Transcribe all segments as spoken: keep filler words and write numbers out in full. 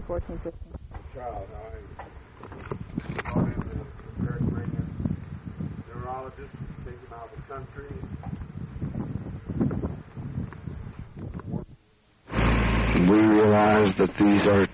fourteen, fifteen. Child, I brought in the American Indian neurologist, take him out of the country. We realize that these are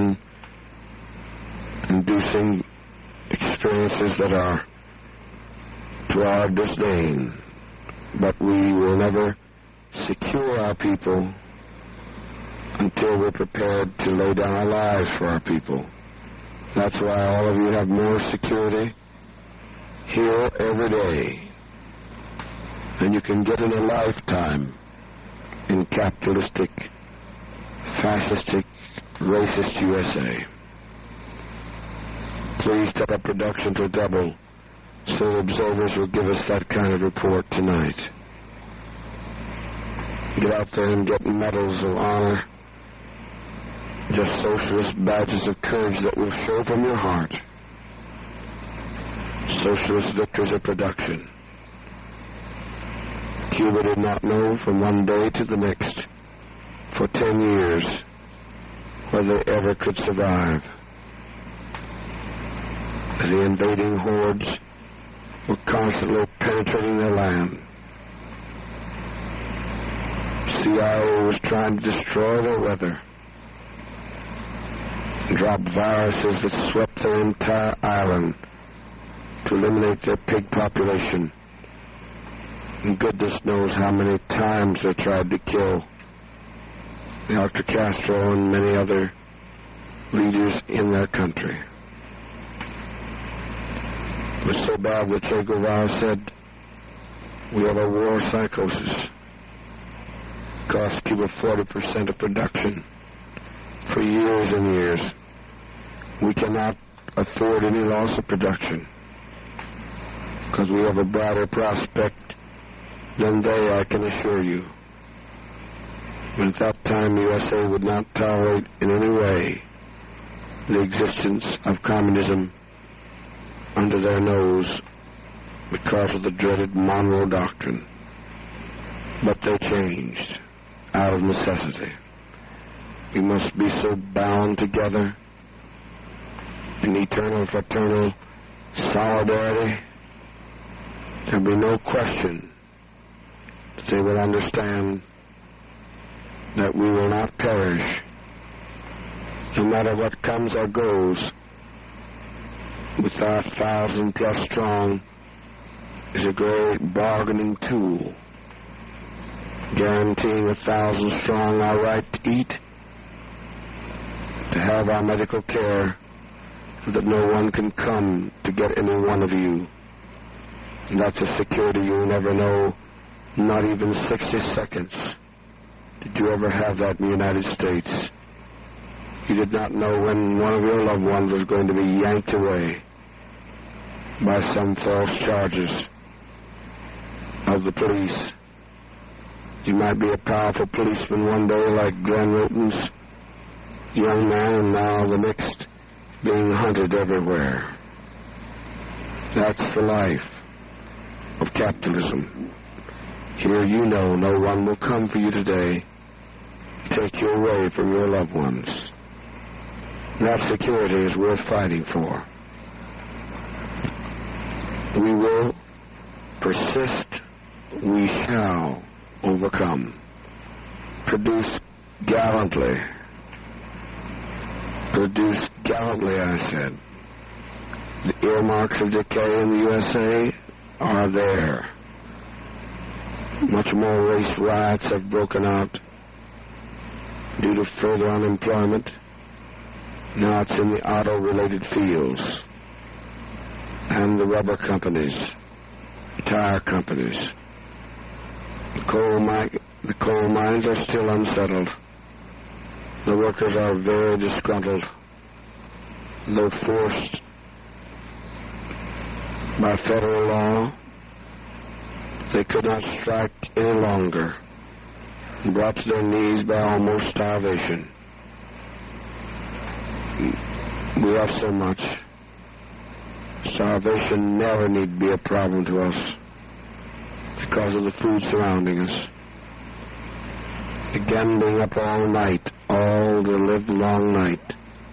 tension-inducing experiences that are to our disdain, but we will never secure our people until we're prepared to lay down our lives for our people. That's why all of you have more security here every day than you can get in a lifetime in capitalistic, fascistic, racist U S A. Please step up production to double so the observers will give us that kind of report tonight. Get out there and get medals of honor, just socialist badges of courage that will show from your heart. Socialist victories of production. Cuba did not know from one day to the next for ten years whether they ever could survive. The invading hordes were constantly penetrating their land. C I A was trying to destroy their weather, drop viruses that swept their entire island to eliminate their pig population. And goodness knows how many times they tried to kill Doctor Castro and many other leaders in their country. It was so bad that Che Guevara said, we have a war psychosis. It cost Cuba forty percent of production for years and years. We cannot afford any loss of production because we have a brighter prospect than they, I can assure you. But at that time, the U S A would not tolerate in any way the existence of communism under their nose because of the dreaded Monroe Doctrine. But they changed out of necessity. We must be so bound together in eternal fraternal solidarity, there will be no question that they will understand that we will not perish. No matter what comes or goes, with our thousand plus strong is a great bargaining tool, guaranteeing a thousand strong our right to eat, to have our medical care, that no one can come to get any one of you. And that's a security you'll never know, not even sixty seconds. Did you ever have that in the United States? You did not know when one of your loved ones was going to be yanked away by some false charges of the police. You might be a powerful policeman one day like Glenn Roten's young man, and now the next being hunted everywhere. That's the life of capitalism. Here you know no one will come for you today, take you away from your loved ones. That security is worth fighting for. We will persist, we shall overcome. Produce gallantly. Produce gallantly, I said. The earmarks of decay in the U S A are there. Much more race riots have broken out due to further unemployment. Now it's in the auto-related fields and the rubber companies, tire companies. The coal, mi- the coal mines are still unsettled. The workers are very disgruntled, though forced by federal law. They could not strike any longer, and brought to their knees by almost starvation. We have so much. Starvation never need be a problem to us because of the food surrounding us. Again, being up all night, all the live long night,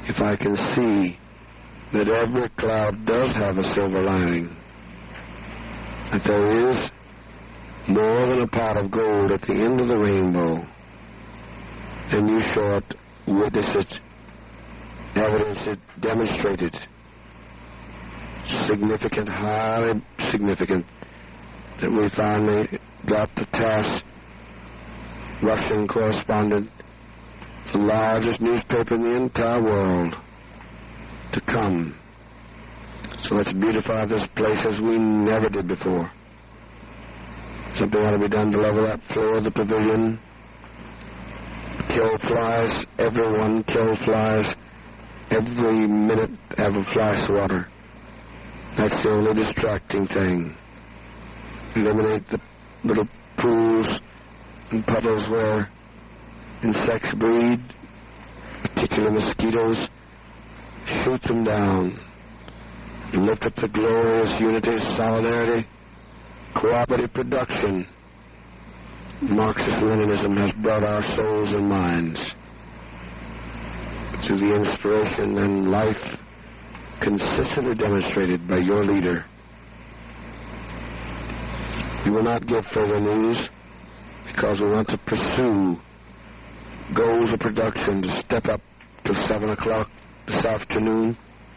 if I can see that every cloud does have a silver lining, that there is more than a pot of gold at the end of the rainbow, and you saw it, witness it, evidence it, demonstrate it, significant, highly significant, that we finally got the task Russian correspondent, the largest newspaper in the entire world, to come. So let's beautify this place as we never did before. Something ought to be done to level that floor of the pavilion. Kill flies, everyone kill flies. Every minute have a fly swatter. That's the only distracting thing. Eliminate the little pools and puddles where insects breed, particularly mosquitoes. Shoot them down. Lift up the glorious unity, solidarity, cooperative production. Marxist-Leninism has brought our souls and minds to the inspiration and life consistently demonstrated by your leader. We will not give further news because we want to pursue goals of production to step up to seven o'clock this afternoon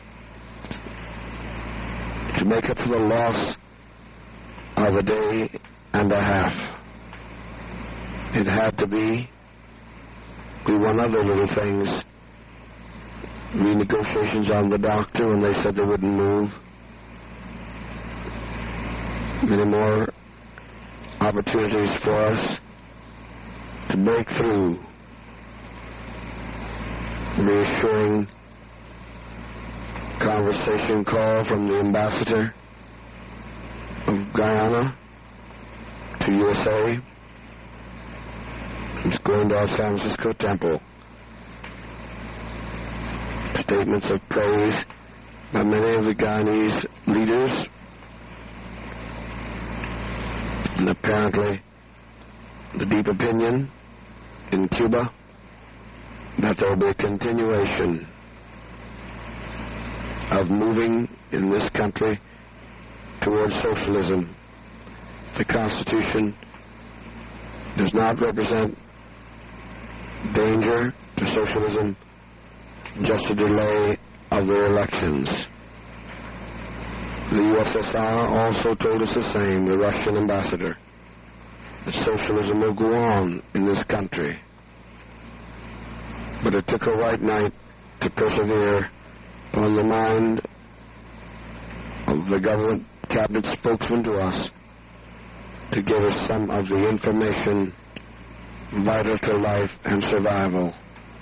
to make up for the loss of a day and a half. It had to be. We won other little things. Renegotiations on the doctor when they said they wouldn't move. Many more opportunities for us to break through. Reassuring conversation call from the ambassador of Guyana to U S A. He's going to our San Francisco temple. Statements of praise by many of the Guyanese leaders, and apparently the deep opinion in Cuba that there will be a continuation of moving in this country towards socialism. The Constitution does not represent danger to socialism, just a delay of the elections. The U S S R also told us the same, the Russian ambassador, that socialism will go on in this country. But it took a white knight to persevere on the mind of the government cabinet spokesman to us to give us some of the information vital to life and survival.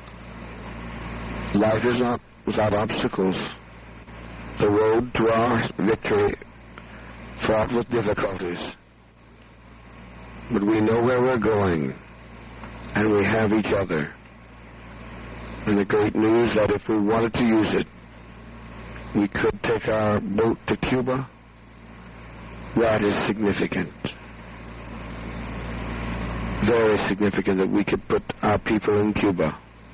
Life is not without obstacles. The road to our victory fraught with difficulties. But we know where we're going, and we have each other. And the great news that if we wanted to use it, we could take our boat to Cuba. That is significant. Very significant that we could put our people in Cuba.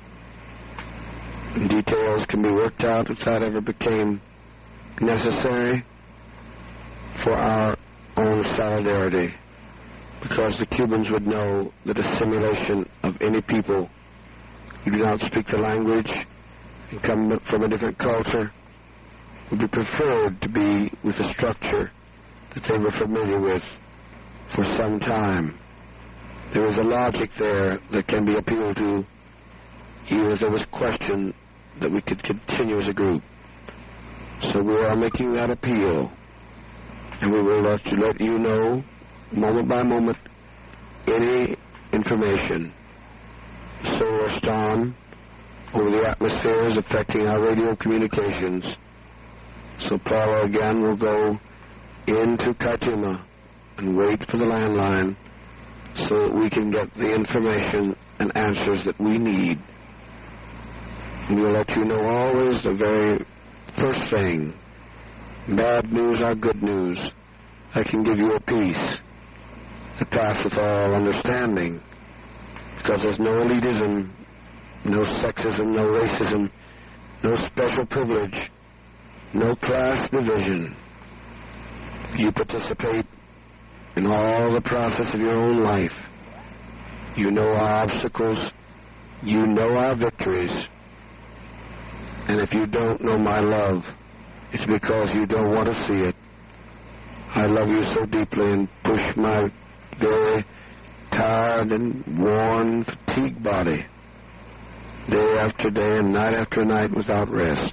Details can be worked out if that ever became necessary for our own solidarity, because the Cubans would know that assimilation of any people who do not speak the language and come from a different culture would be preferred to be with a structure that they were familiar with for some time. There is a logic there that can be appealed to, even if there was question that we could continue as a group. So we are making that appeal, and we will let you, let you know, moment by moment, any information. Solar storm over the atmosphere is affecting our radio communications. So Paula again will go into Kaituma and wait for the landline so that we can get the information and answers that we need. And we'll let you know always the very first thing. Bad news or good news. I can give you a peace that passeth all understanding. Because there's no elitism, no sexism, no racism no special privilege, no class division. You participate in all the process of your own life. You know our obstacles. You know our victories. And if you don't know my love, it's because you don't want to see it. I love you so deeply and push my very tired and worn, fatigued body day after day and night after night without rest.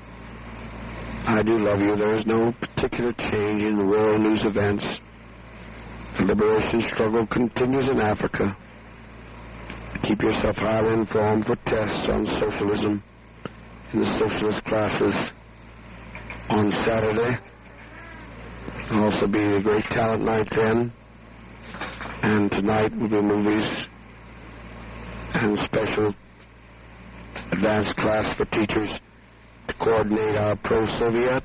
I do love you. There is no particular change in the world news events. The liberation struggle continues in Africa. Keep yourself highly informed for tests on socialism in the socialist classes on Saturday. There'll also be a great talent night then. And tonight will be movies and special advanced class for teachers to coordinate our pro-Soviet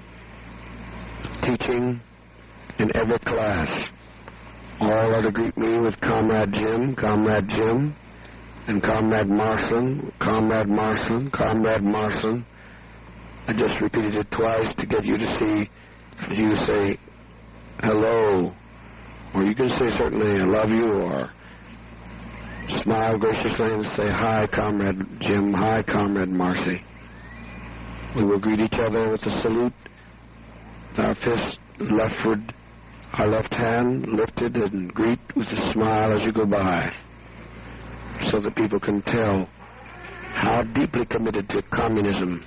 teaching in every class. All are to greet me with Comrade Jim, Comrade Jim, and Comrade Marson, Comrade Marson, Comrade Marson. I just repeated it twice to get you to see, you say hello, or you can say certainly I love you, or smile graciously and say hi, Comrade Jim, hi, Comrade Marcy. We will greet each other with a salute, our fist leftward, our left hand lifted, and greet with a smile as you go by, so that people can tell how deeply committed to communism,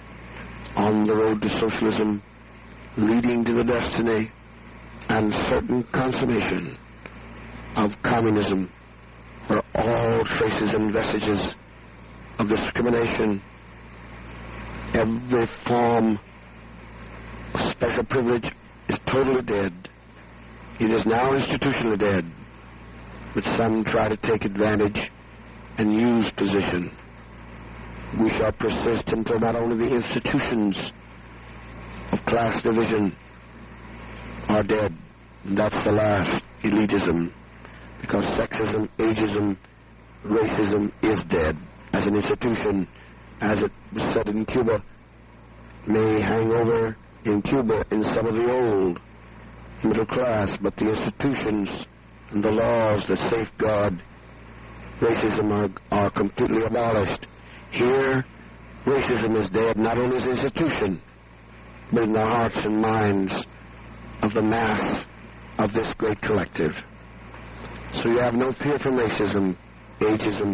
on the road to socialism, leading to the destiny and certain consummation of communism, where all traces and vestiges of discrimination, every form of special privilege is totally dead. It is now institutionally dead, but some try to take advantage and use position. We shall persist until not only the institutions of class division are dead, and that's the last elitism, because sexism, ageism, racism is dead as an institution, as it was said in Cuba, may hang over in Cuba in some of the old middle class, but the institutions and the laws that safeguard racism are, are completely abolished. Here, racism is dead, not only as an institution, but in the hearts and minds of the mass of this great collective. So you have no fear from racism, ageism,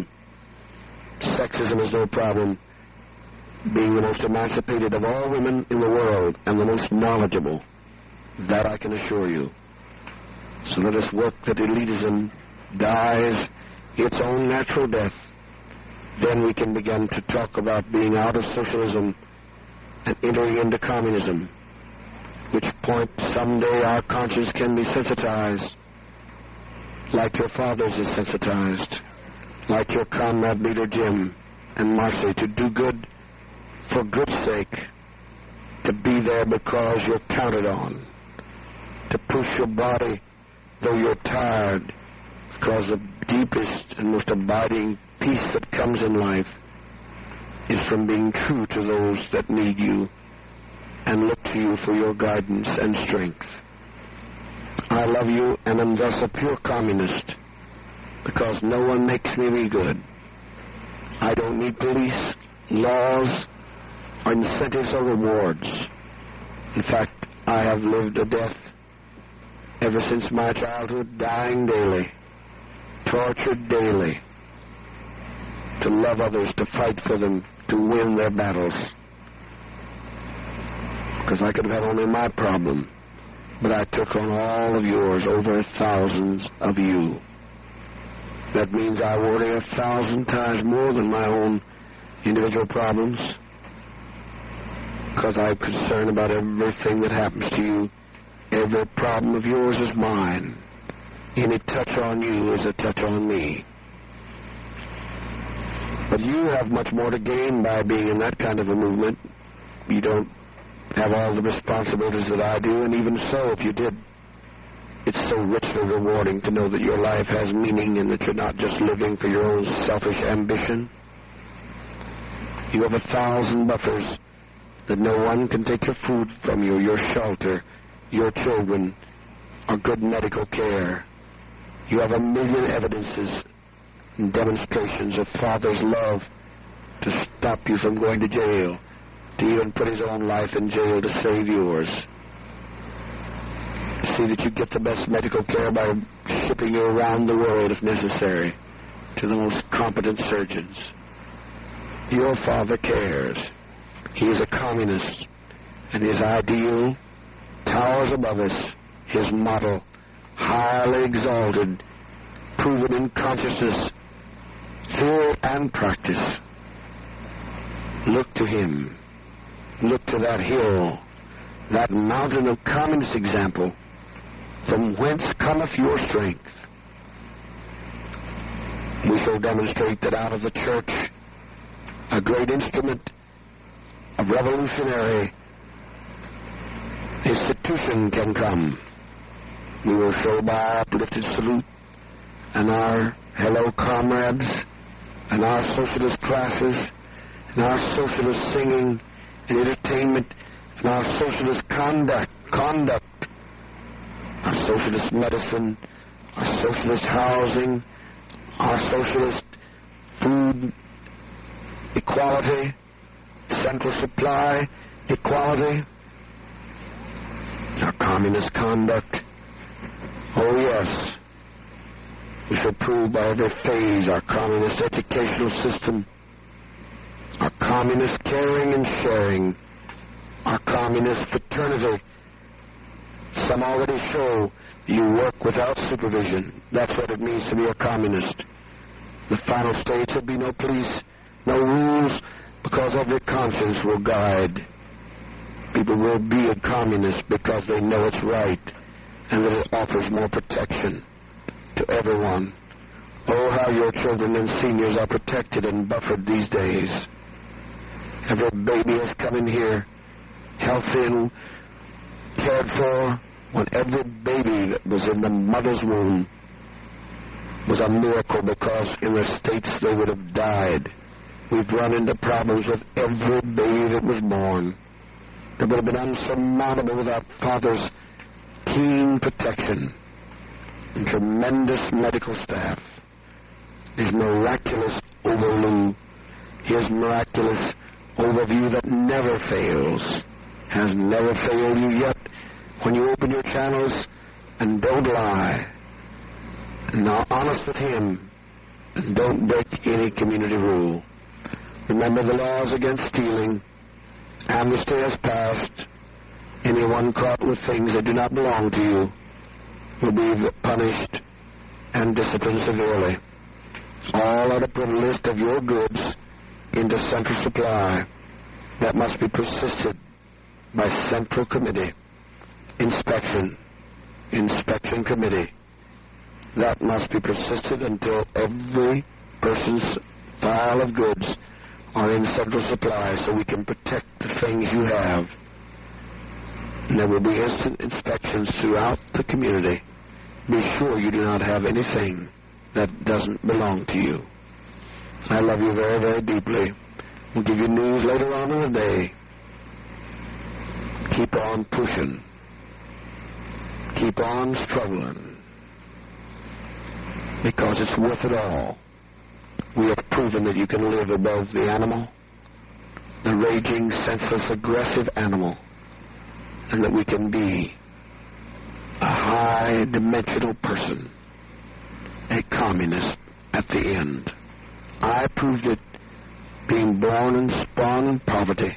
sexism is no problem. Being the most emancipated of all women in the world and the most knowledgeable, that I can assure you. So let us work that elitism dies its own natural death. Then we can begin to talk about being out of socialism and entering into communism, which point someday our conscience can be sensitized, like your father's is sensitized, like your comrade leader Jim and Marcy, to do good for good's sake, to be there because you're counted on, to push your body though you're tired, because the deepest and most abiding peace that comes in life is from being true to those that need you and look to you for your guidance and strength. I love you and am thus a pure communist, because no one makes me be good. I don't need police, laws, or incentives or rewards. In fact, I have lived a death ever since my childhood, dying daily, tortured daily, to love others, to fight for them, to win their battles. Because I could have had only my problem, but I took on all of yours, over thousands of you. That means I worry a thousand times more than my own individual problems, because I'm concerned about everything that happens to you. Every problem of yours is mine. Any touch on you is a touch on me. But you have much more to gain by being in that kind of a movement. You don't have all the responsibilities that I do, and even so, if you did, it's so richly rewarding to know that your life has meaning and that you're not just living for your own selfish ambition. You have a thousand buffers that no one can take your food from you, your shelter, your children, or good medical care. You have a million evidences and demonstrations of Father's love to stop you from going to jail, to even put his own life in jail to save yours. See that you get the best medical care by shipping you around the world if necessary to the most competent surgeons. Your Father cares. He is a communist, and his ideal towers above us, his model, highly exalted, proven in consciousness, theory and practice. Look to him. Look to that hill, that mountain of communist example, from whence cometh your strength. We shall demonstrate that out of the church a great instrument of revolutionary institution can come. We will show by our uplifted salute and our hello comrades and our socialist classes and our socialist singing and entertainment and our socialist conduct, conduct, our socialist medicine, our socialist housing, our socialist food equality, central supply equality, our communist conduct. Oh yes, we shall prove by every phase our communist educational system, our communist caring and sharing, our communist fraternity. Some already show you work without supervision. That's what it means to be a communist. The final stage will be no police, no rules, because every conscience will guide. People will be a communist because they know it's right and that it offers more protection to everyone. Oh, how your children and seniors are protected and buffered these days. Every baby has come in here healthy and cared for, when every baby that was in the mother's womb was a miracle, because in the States they would have died. We've run into problems with every baby that was born that would have been unsurmountable without Father's keen protection and tremendous medical staff. His miraculous overview, his miraculous overview that never fails, has never failed you yet when you open your channels and don't lie, and are honest with him, and don't break any community rule. Remember the laws against stealing. Amnesty has passed. Anyone caught with things that do not belong to you will be punished and disciplined severely. All are to put a list of your goods into central supply. That must be persisted by central committee. Inspection. Inspection committee. That must be persisted until every person's file of goods are in central supply, so we can protect the things you have. And there will be instant inspections throughout the community. Be sure you do not have anything that doesn't belong to you. I love you very, very deeply. We'll give you news later on in the day. Keep on pushing. Keep on struggling. Because it's worth it all. We have proven that you can live above the animal, the raging, senseless, aggressive animal, and that we can be a high-dimensional person, a communist at the end. I proved it, being born and spawned in poverty,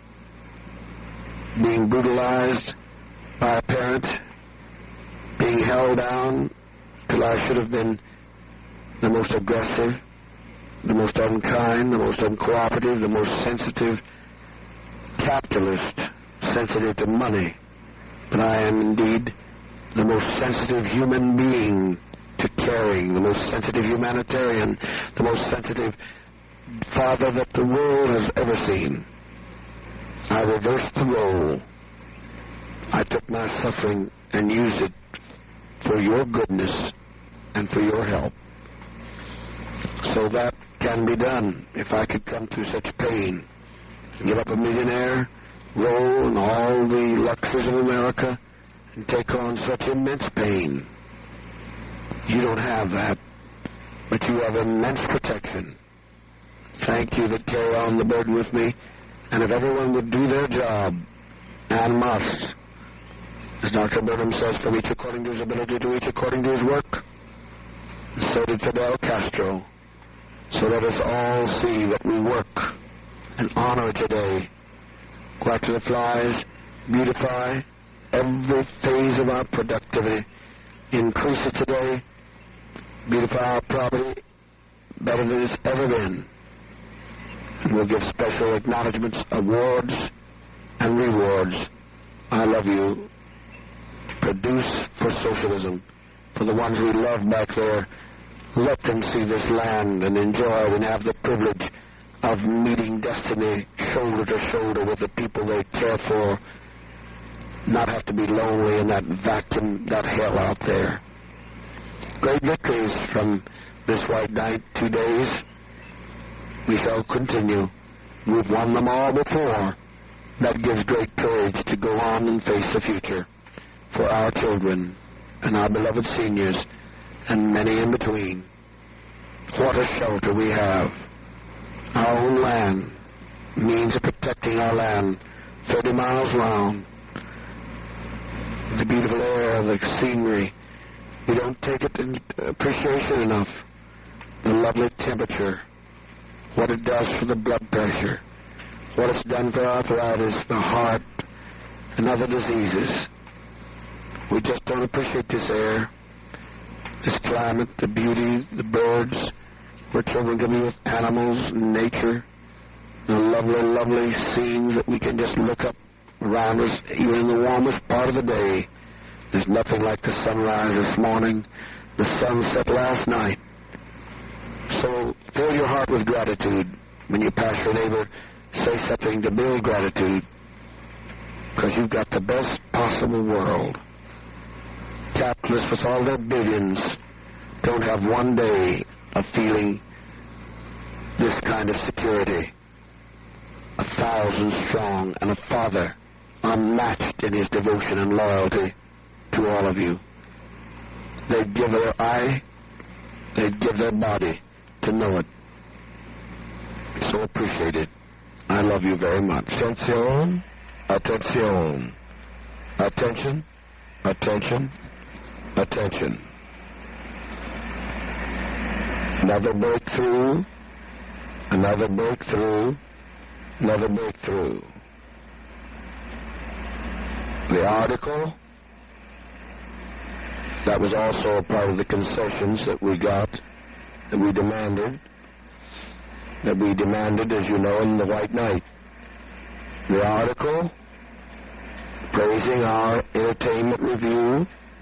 being brutalized by a parent, being held down till I should have been the most aggressive, the most unkind, the most uncooperative, the most sensitive capitalist, sensitive to money. But I am indeed the most sensitive human being to caring, the most sensitive humanitarian, the most sensitive father that the world has ever seen. I reversed the role. I took my suffering and used it for your goodness and for your help. So that can be done. If I could come through such pain, give up a millionaire role and all the luxuries of America and take on such immense pain. You don't have that, but you have immense protection. Thank you that carry on the burden with me, and if everyone would do their job, and must, as Doctor Burnham says, from each according to his ability to each according to his work, and so did Fidel Castro. So let us all see that we work and honor today. Go out to the flies, beautify every phase of our productivity, increase it today, beautify our property better than it's ever been. And we'll give special acknowledgments, awards, and rewards. I love you. Produce for socialism. For the ones we love back there, let them see this land and enjoy it and have the privilege of meeting destiny shoulder to shoulder with the people they care for, not have to be lonely in that vacuum, that hell out there. Great victories from this white night, two days. We shall continue. We've won them all before. That gives great courage to go on and face the future for our children and our beloved seniors and many in between. What a shelter we have. Our own land, means of protecting our land, thirty miles round. The beautiful air, the scenery. We don't take it in appreciation enough. The lovely temperature. What it does for the blood pressure. What it's done for arthritis, the heart, and other diseases. We just don't appreciate this air, this climate, the beauty, the birds, where children can be with animals, nature, the lovely, lovely scenes that we can just look up around us, even in the warmest part of the day. There's nothing like the sunrise this morning, the sunset last night. So fill your heart with gratitude. When you pass your neighbor, say something to build gratitude, because you've got the best possible world. Capitalists with all their billions don't have one day of feeling this kind of security. A thousand strong, and a father unmatched in his devotion and loyalty to all of you. They'd give their eye, they'd give their body to know it. So appreciate it. I love you very much. Attention, attention, attention, attention, attention. Another breakthrough, another breakthrough, another breakthrough. The article, that was also a part of the concessions that we got, that we demanded, that we demanded, as you know, in the White Knight. The article praising our entertainment review,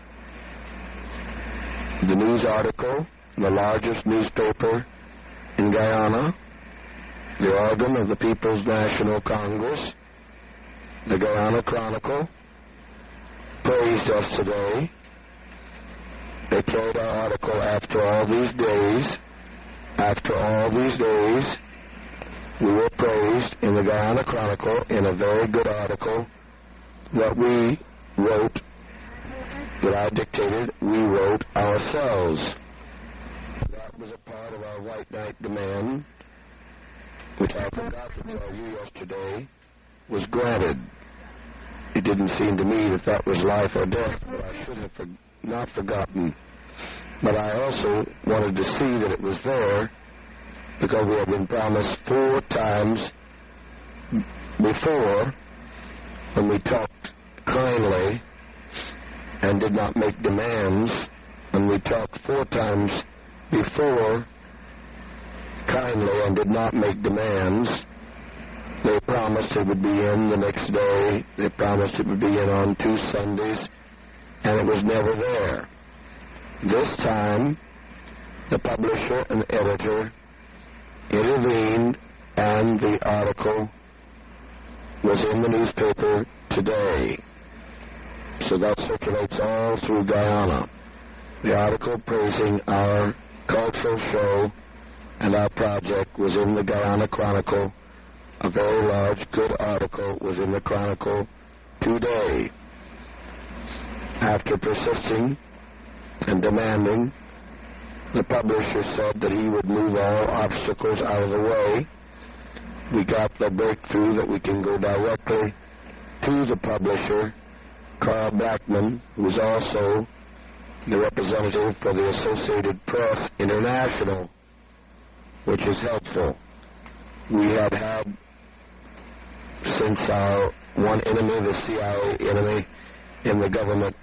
the news article, the largest newspaper in Guyana, the organ of the People's National Congress, the Guyana Chronicle, praised us today. They played our article after all these days. After all these days, we were praised in the Guyana Chronicle in a very good article that we wrote, that I dictated, we wrote ourselves. That was a part of our White Knight demand, which I forgot to tell you yesterday, was granted. It didn't seem to me that that was life or death, but I should have for, not forgotten. But I also wanted to see that it was there, because we had been promised four times before, when we talked kindly and did not make demands, when we talked four times before kindly and did not make demands. They promised it would be in the next day. They promised it would be in on two Sundays, and it was never there. This time, the publisher and editor intervened, and the article was in the newspaper today. So that circulates all through Guyana. The article praising our cultural show and our project was in the Guyana Chronicle. A very large, good article was in the Chronicle today. After persisting and demanding, the publisher said that he would move all obstacles out of the way. We got the breakthrough that we can go directly to the publisher, Carl Blackman, who is also the representative for the Associated Press International, which is helpful. We had had, since our one enemy, the C I A enemy in the government,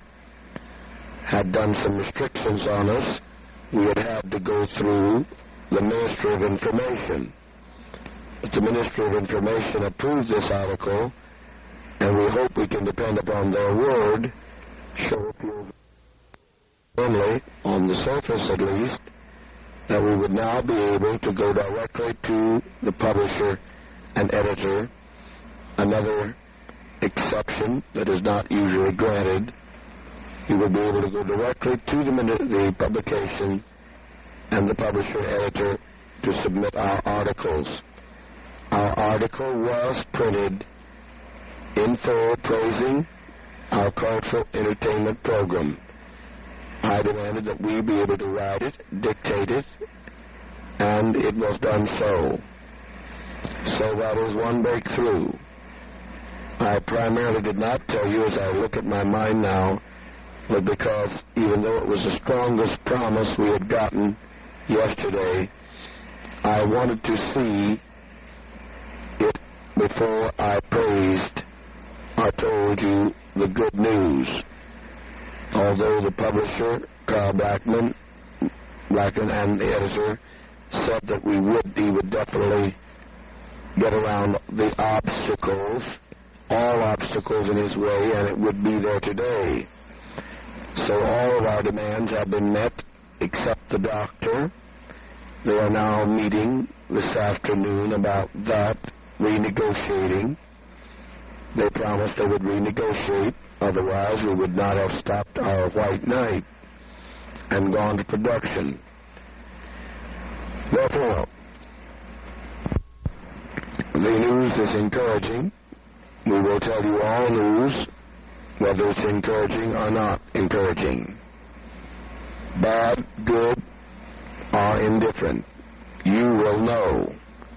had done some restrictions on us, we had had to go through the Ministry of Information. But the Ministry of Information approved this article, and we hope we can depend upon their word, show appeals only, on the surface at least, that we would now be able to go directly to the publisher and editor, another exception that is not usually granted. We would be able to go directly to the, the publication and the publisher editor to submit our articles. Our article was printed in full praising our cultural entertainment program. I demanded that we be able to write it, dictate it, and it was done so. So that is one breakthrough. I primarily did not tell you, as I look at my mind now, but because even though it was the strongest promise we had gotten yesterday, I wanted to see it before I praised or told you the good news. Although the publisher, Carl Blackman, Blackman and the editor said that we would, he would definitely get around the obstacles, all obstacles in his way, and it would be there today. So all of our demands have been met, except the doctor. They are now meeting this afternoon about that, renegotiating. They promised they would renegotiate, otherwise we would not have stopped our white night and gone to production. Therefore, the news is encouraging. We will tell you all news, whether it's encouraging or not encouraging. Bad, good, or indifferent. You will know.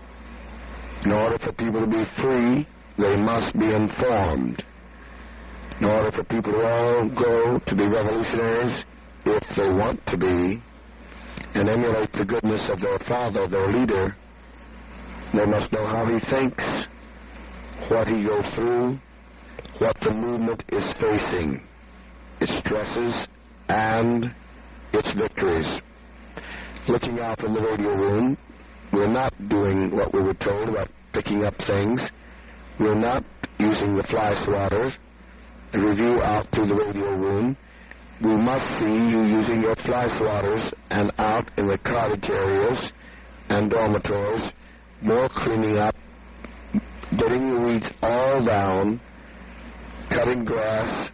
In order for people to be free, they must be informed. In order for people to all grow to be revolutionaries, if they want to be, and emulate the goodness of their father, their leader, they must know how he thinks, what he goes through, what the movement is facing, its stresses, and its victories. Looking out from the radio room, we're not doing what we were told about picking up things. We're not using the fly swatters and review out through the radio room. We must see you using your fly swatters and out in the cottage areas and dormitories, more cleaning up, getting the weeds all down, cutting grass.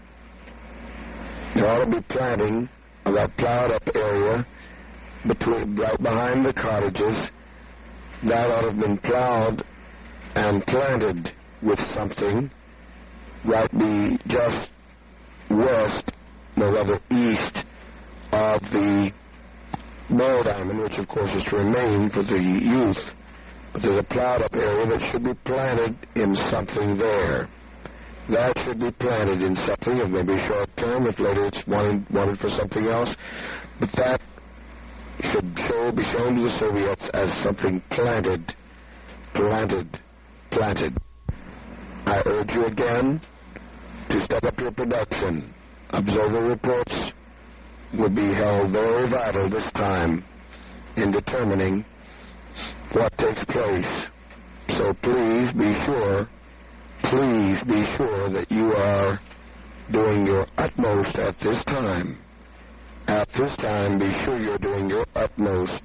You ought to be planting of that plowed up area between, right behind the cottages. That ought to have been plowed and planted with something right be just west, no rather east of the Ball Diamond, which of course is to remain for the youth. But there's a plowed up area that should be planted in something there. That should be planted in something, it may be short term, if later it's wanted, wanted for something else. But that should show, be shown to the Soviets as something planted, planted, planted. I urge you again to step up your production. Observer reports would be held very vital this time in determining what takes place. So please be sure, please be sure that you are doing your utmost at this time. At this time, be sure you're doing your utmost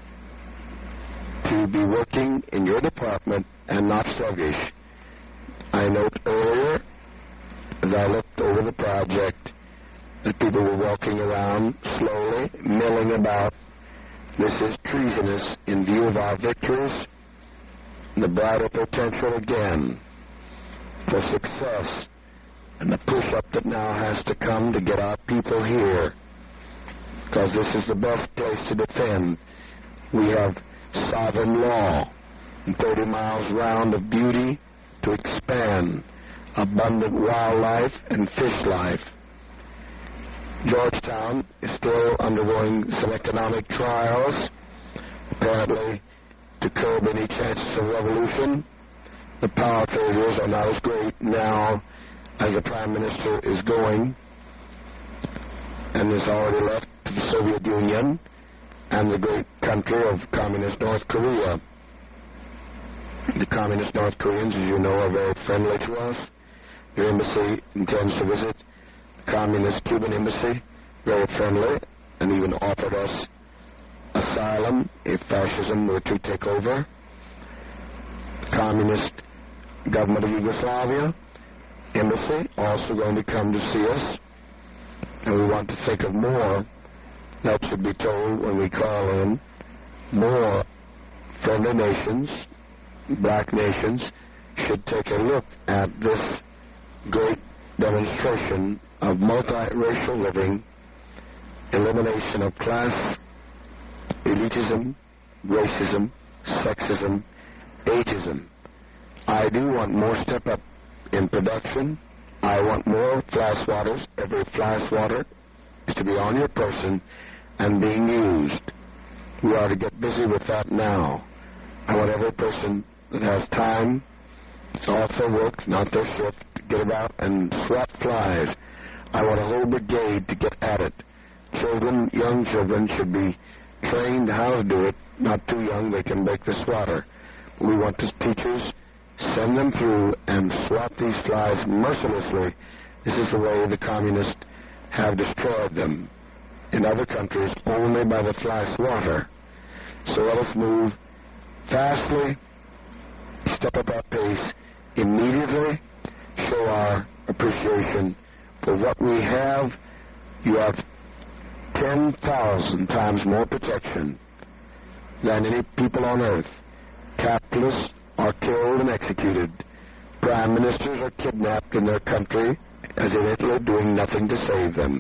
to be working in your department and not sluggish. I note earlier, as I looked over the project, that people were walking around slowly, milling about, This is treasonous in view of our victories and the brighter potential again for success and the push-up that now has to come to get our people here, because this is the best place to defend. We have sovereign law and thirty miles round of beauty to expand, abundant wildlife and fish life. Georgetown is still undergoing some economic trials, apparently to curb any chances of revolution. The power failures are not as great now as the Prime Minister is going and has already left to the Soviet Union and the great country of Communist North Korea. The Communist North Koreans, as you know, are very friendly to us. Their embassy intends to visit the Communist Cuban embassy, very friendly, and even offered us asylum if fascism were to take over. The Communist government of Yugoslavia embassy also going to come to see us, and we want to think of more that should be told when we call in. More friendly nations, black nations, should take a look at this great demonstration of multiracial living, elimination of class, elitism, racism, sexism, ageism. I do want more step up in production. I want more flash waters. Every flash water is to be on your person and being used. We ought to get busy with that now. I want every person that has time, it's off their work, not their shift, to get about and swat flies. I want a whole brigade to get at it. Children, young children, should be trained how to do it. Not too young, they can break the swatter. We want the teachers, send them through and swat these flies mercilessly. This is the way the communists have destroyed them. In other countries, only by the fly swatter. So let us move fastly, step up our pace, immediately show our appreciation for what we have. You have ten thousand times more protection than any people on earth. Capitalists are killed and executed. Prime ministers are kidnapped in their country, as in Italy, doing nothing to save them.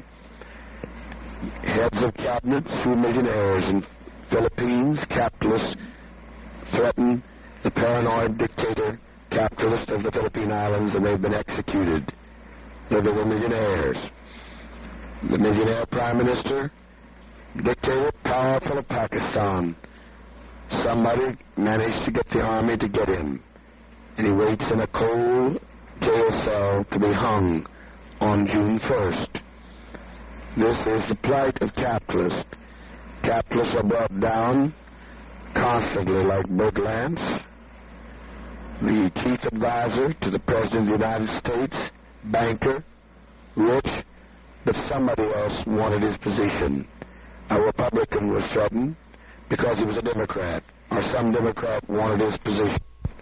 Heads of cabinets, two millionaires in Philippines, capitalists, threaten the paranoid dictator capitalist of the Philippine Islands, and they've been executed. They were millionaires. The millionaire prime minister, dictator, powerful of Pakistan. Somebody managed to get the army to get him, and he waits in a cold jail cell to be hung on June first. This is the plight of capitalists. Capitalists are brought down constantly like Bert Lance, the chief advisor to the President of the United States, banker, rich, but somebody else wanted his position. A Republican was threatened because he was a Democrat, or some Democrat wanted his position.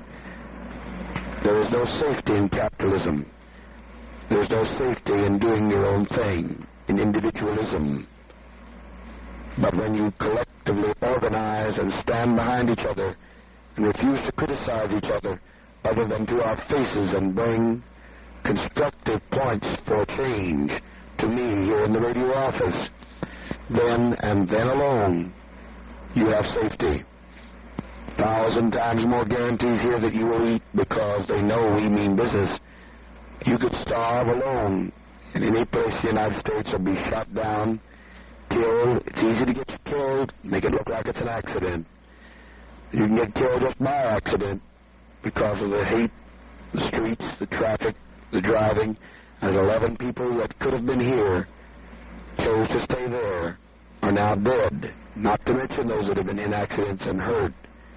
There is no safety in capitalism. There is no safety in doing your own thing, in individualism. But when you collectively organize and stand behind each other and refuse to criticize each other other than to our faces and bring constructive points for change to me here in the radio office, then and then alone you have safety. Thousand times more guarantees here that you will eat because they know we mean business. You could starve alone in any place in the United States or be shot down, killed. It's easy to get you killed, make it look like it's an accident. You can get killed just by accident because of the hate, the streets, the traffic, the driving. As eleven people that could have been here chose to stay there are now dead, not to mention those that have been in accidents and hurt.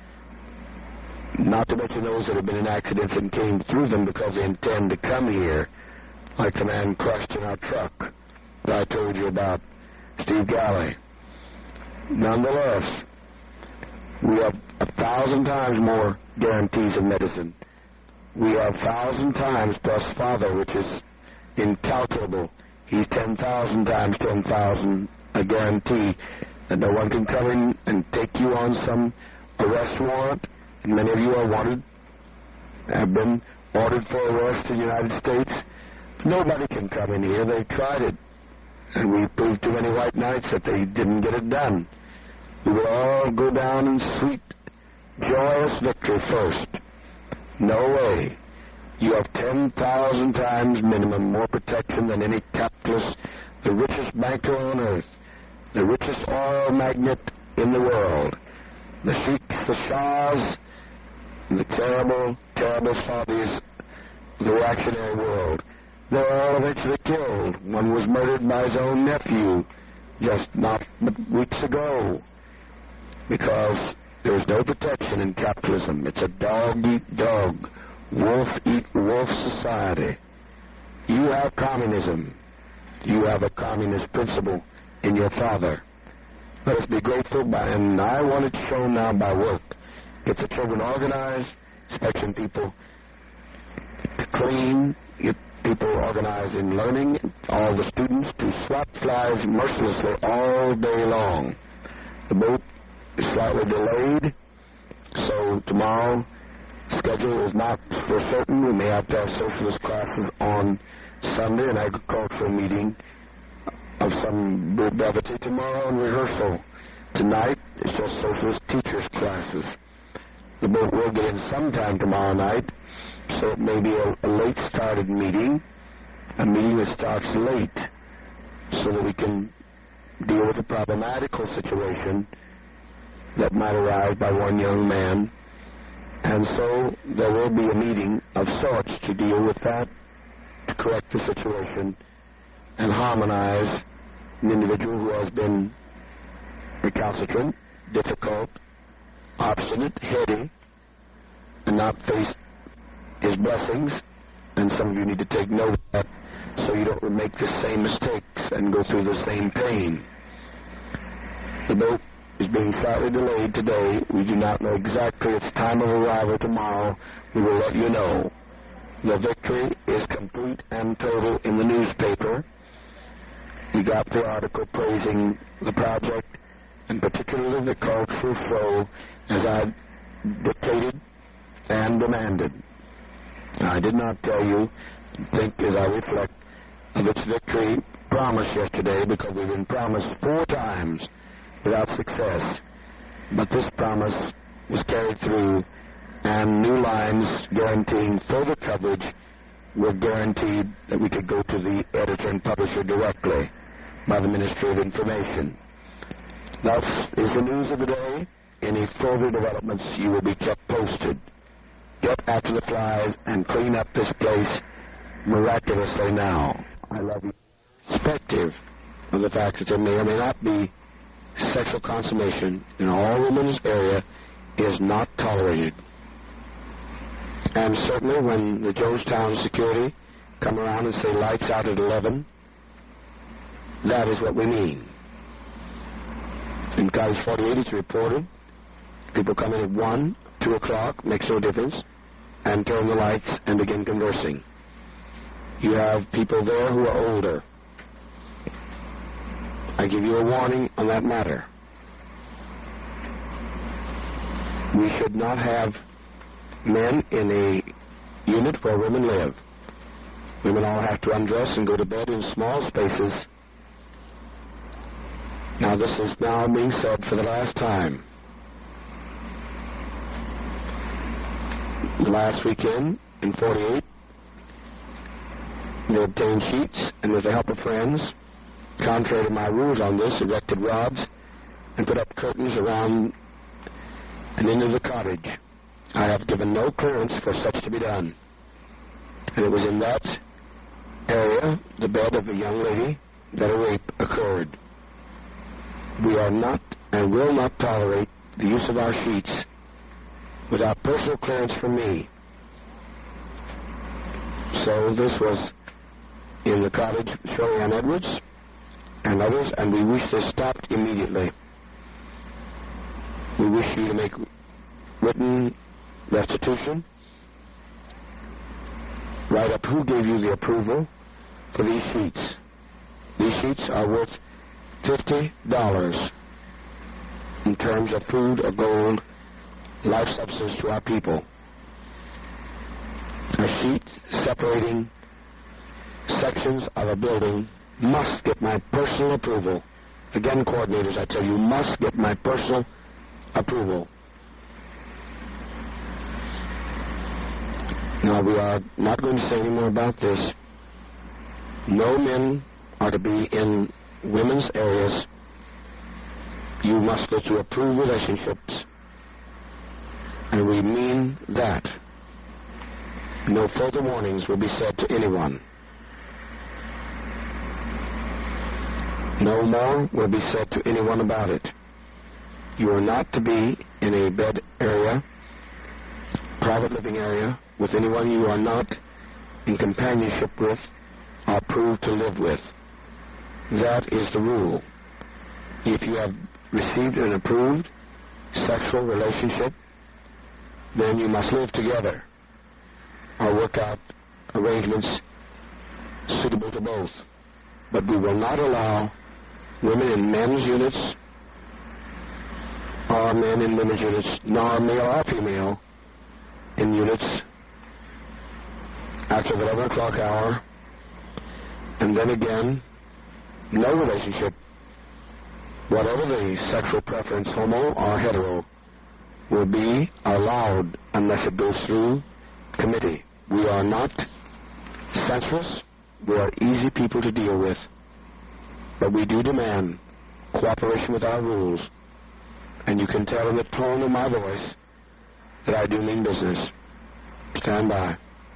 Not to mention those that have been in accidents and came through them because they intend to come here, like the man crushed in our truck that I told you about, Steve Galley. Nonetheless, we have a thousand times more guarantees in medicine. We have a thousand times plus father, which is incalculable. He's ten thousand times ten thousand, a guarantee that no one can come in and take you on some arrest warrant. And many of you are wanted, have been ordered for arrest in the United States. Nobody can come in here. They've tried it. And we proved to many white knights that they didn't get it done. We will all go down in sweet, joyous victory first. No way. You have ten thousand times minimum more protection than any capitalist, the richest banker on earth, the richest oil magnate in the world, the sheiks, the shahs, the terrible, terrible Saudis of the reactionary world. They were all eventually killed. One was murdered by his own nephew just not weeks ago because there's no protection in capitalism. It's a dog-eat-dog, wolf-eat-wolf society. You have communism. You have a communist principle in your father. Let us be grateful, by, and I want it shown now by work. Get the children organized, inspection people clean, get people organized in learning, all the students to swat flies mercilessly all day long. The boat is slightly delayed, so tomorrow schedule is not for certain. We may have to have socialist classes on Sunday, an agricultural meeting of some brevity tomorrow, and rehearsal. Tonight, it's just socialist teachers' classes. The boat will get in sometime tomorrow night, so it may be a, a late-started meeting, a meeting that starts late, so that we can deal with a problematical situation that might arise by one young man. And so there will be a meeting of sorts to deal with that, to correct the situation, and harmonize an individual who has been recalcitrant, difficult, obstinate, heady, and not faced his blessings. And some of you need to take note of that so you don't make the same mistakes and go through the same pain. The boat is being slightly delayed today. We do not know exactly its time of arrival tomorrow. We will let you know. The victory is complete and total in the newspaper. We got the article praising the project, and particularly the cultural show, as I dictated and demanded. I did not tell you, think as I reflect, of its victory promised yesterday, because we've been promised four times without success. But this promise was carried through, and new lines guaranteeing further coverage were guaranteed that we could go to the editor and publisher directly by the Ministry of Information. That is the news of the day. Any further developments, you will be kept posted. Get after the flies and clean up this place miraculously now. I love you. Perspective of the fact that there may or may not be sexual consummation in all women's area is not tolerated. And certainly when the Jonestown security come around and say lights out at eleven, that is what we mean. In Cottage forty-eight it's reported, people come in at one, two o'clock, makes no difference, and turn the lights and begin conversing. You have people there who are older. I give you a warning on that matter. We should not have men in a unit where women live. Women all have to undress and go to bed in small spaces. Now this is now being said for the last time. The last weekend in forty-eight, they obtained sheets, and with the help of friends, contrary to my rules on this, erected rods and put up curtains around and into the cottage. I have given no clearance for such to be done. And it was in that area, the bed of a young lady, that a rape occurred. We are not and will not tolerate the use of our sheets without personal clearance from me. So this was in the cottage, Shirley Ann Edwards and others, and we wish this stopped immediately. We wish you to make written restitution, write up who gave you the approval for these sheets. These sheets are worth fifty dollars. in terms of food or gold, life substance to our people. A sheet separating sections of a building must get my personal approval. Again, coordinators, I tell you, must get my personal approval. Now, we are not going to say any more about this. No men are to be in women's areas. You must go through approved relationships. And we mean that. No further warnings will be said to anyone. No more will be said to anyone about it. You are not to be in a bed area, private living area, with anyone you are not in companionship with or approved to live with. That is the rule. If you have received an approved sexual relationship, then you must live together or work out arrangements suitable to both. But we will not allow women in men's units or men in women's units, nor male or female in units after the eleven o'clock hour, and then again, no relationship, whatever the sexual preference, homo or hetero, will be allowed unless it goes through committee. We are not senseless. We are easy people to deal with. But we do demand cooperation with our rules. And you can tell in the tone of my voice that I do mean business. Stand by.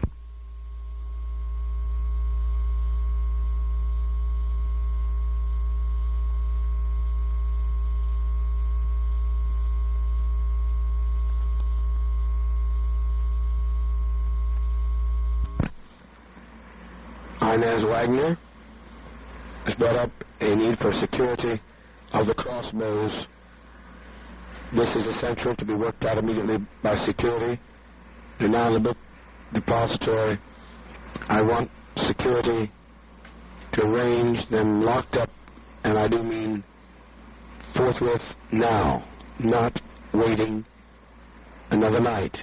Inez Wagner has brought up a need for security of the crossbows. This is essential to be worked out immediately by security. And now in the book depository, I want security to arrange them locked up, and I do mean forthwith now, not waiting another night.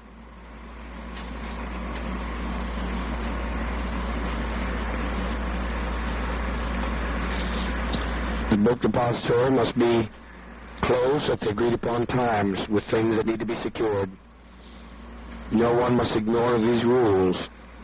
The book depository must be closed at the agreed upon times with things that need to be secured. No one must ignore these rules.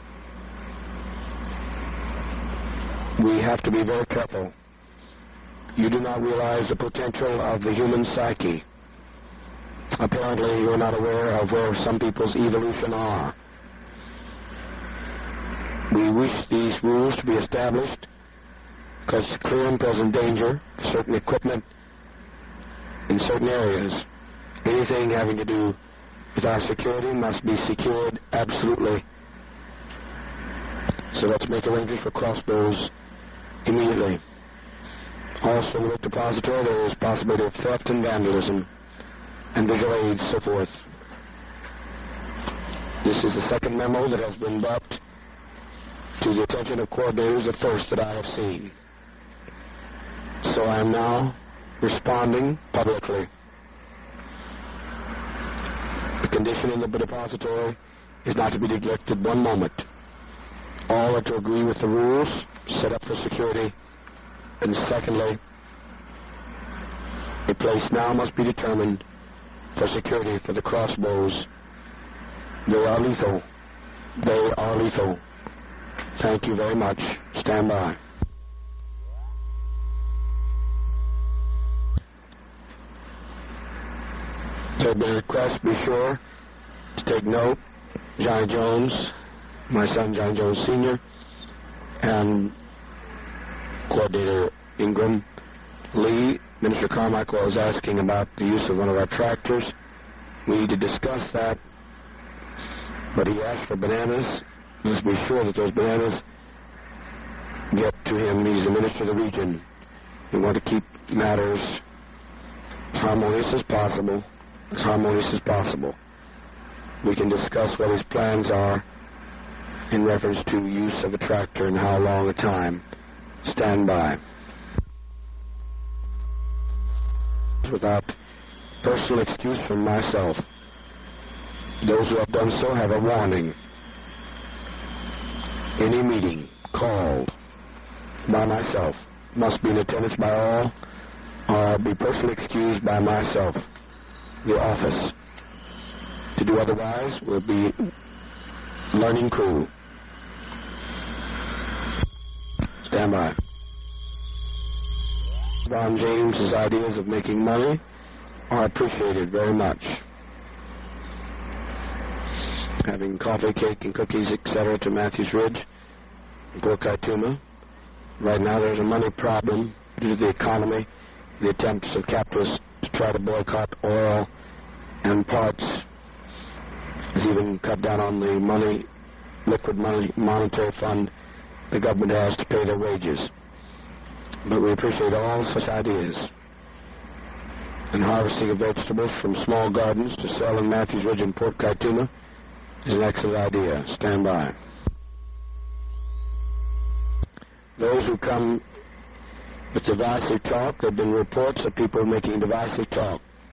We have to be very careful. You do not realize the potential of the human psyche. Apparently, you are not aware of where some people's evolution are. We wish these rules to be established because clear and present danger, certain equipment in certain areas, anything having to do with our security must be secured absolutely. So let's make arrangements for crossbows immediately. Also, with depository, there is possibility of theft and vandalism and visual aids, so forth. This is the second memo that has been brought to the attention of coordinators, the first that I have seen. So I am now responding publicly. The condition in the depository is not to be neglected one moment. All are to agree with the rules set up for security. And secondly, a place now must be determined for security for the crossbows. They are lethal. They are lethal. Thank you very much. Stand by. So the request, be sure to take note. Johnny Jones, my son Johnny Jones Senior, and Coordinator Ingram Lee, Minister Carmichael was asking about the use of one of our tractors. We need to discuss that. But he asked for bananas. Let's be sure that those bananas get to him. He's the minister of the region. We want to keep matters harmonious as possible. As harmonious as possible. We can discuss what his plans are in reference to use of a tractor and how long a time. Stand by. Without Personal excuse from myself. Those who have done so have a warning. Any meeting called by myself must be in attendance by all, or be personally excused by myself, the office. To do otherwise will be learning crew. Stand by. Ron James's ideas of making money are appreciated very much. Having coffee, cake, and cookies, et cetera to Matthews Ridge, Port Kaituma. Right now there's a money problem due to the economy, the attempts of capitalists to try to boycott oil and parts. Has even cut down on the money, liquid money, monetary fund the government has to pay their wages. But we appreciate all such ideas. And harvesting of vegetables from small gardens to sell in Matthews Ridge and Port Kaituma is an excellent idea. Stand by. Those who come with divisive talk, there have been reports of people making divisive talk.